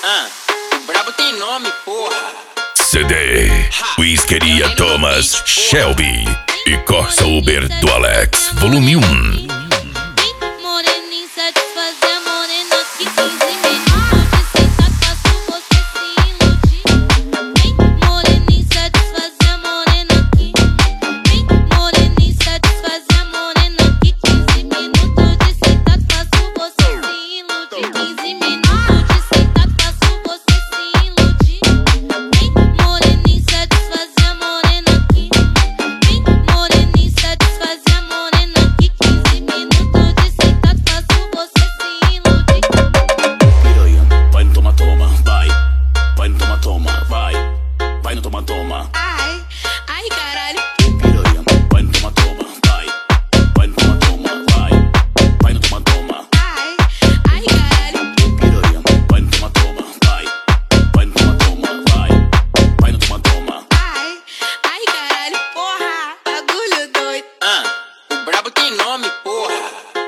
O brabo tem nome, porra. CD, Whiskeria Thomas, Shelby e Corsa Uber do Alex, volume 1. Moreninha satisfazer a morena que 15 minutos de sentar faço você se iludir. Moreninha satisfazer a morena que moreninha satisfazer a morena que 15 minutos de sentar faço você se iludir. 15 minutos de sentar faço você se iludir. Moreninha satisfazer a morena que moreninha satisfazer a morena que 15 minutos de sentar faço você se iludir. Piranha, vai no toma, toma, vai. Vai no toma, toma, vai. Vai no toma, toma. Ai, ai caralho. Piranha, vai no toma, toma, vai. Vai no toma, toma, vai. Vai no toma, toma. Ai, ai caralho. Piranha, vai no toma, toma, vai. Vai no toma, toma, vai. Vai no toma, toma. Ai, ai caralho. Porra, bagulho doido. O brabo tem nome, porra.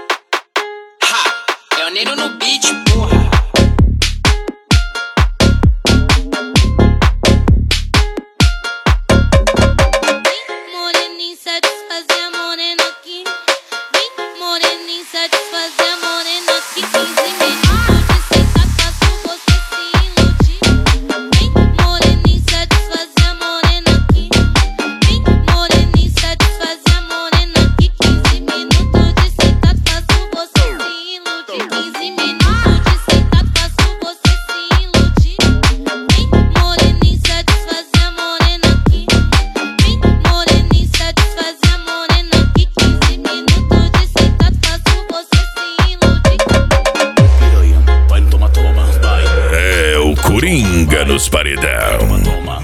Leoneiro no beat, porra. Moreninha satisfazer a morena aqui. Moreninha satisfazer a morena aqui. 15 minutos de sentar faço você se iludir. Moreninha satisfazer a morena aqui. Moreninha satisfazer a morena aqui. 15 minutos de sentar faço você se iludir. 15 minutos de sentar faço você se iludir. Moreninha satisfazer a morena aqui. Moreninha satisfazer a morena aqui. 15 minutos de sentar faço você se iludir. Piranha, vai no toma, toma, vai. É o Coringa nos paredão. Toma, toma.